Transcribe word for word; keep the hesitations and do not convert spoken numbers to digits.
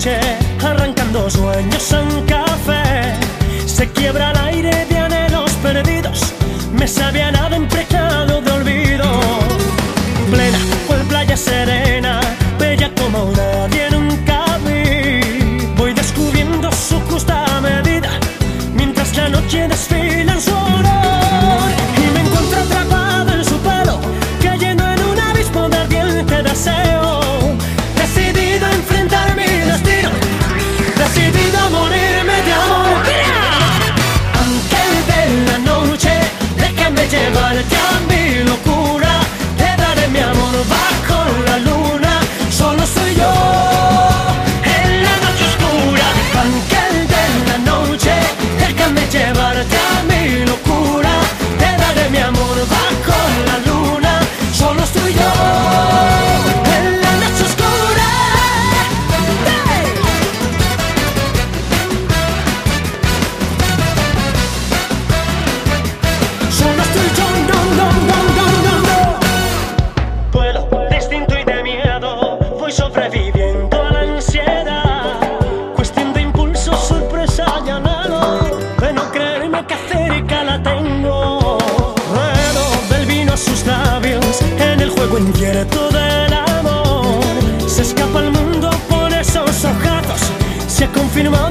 noche, arrancando sueños a un café. Se quiebra el aire de anhelos perdidos, me sabe a nada impregnado de olvido. Plena, cual playa serena, bella como nadie nunca vi. Voy descubriendo su justa medida, mientras la noche desfila en su olor. Y me encuentro atrapado en su pelo, cayendo en un abismo de ardiente deseo. Decidido a enfrentar mi destino, decidido a morirme de amor. Ángel de la noche, déjame llevarte a mi locura. Te daré mi amor bajo la luna, solo soy yo en la noche oscura. Ángel de la noche, déjame llevarte a mi locura. Te daré mi amor bajo la luna, solo soy yo en la noche oscura. ¡Hey! Solo estoy yo, no, no, no, no, no, no. Duelo de instinto y de miedo, voy sobreviviendo a la ansiedad. Cuestión de impulso, sorpresa y anhelo, de no creerme que cerca la tengo. Ruedo del vino a sus labios, en el juego incierto del amor. Se escapa el mundo por esos ojazos, se ha confirmado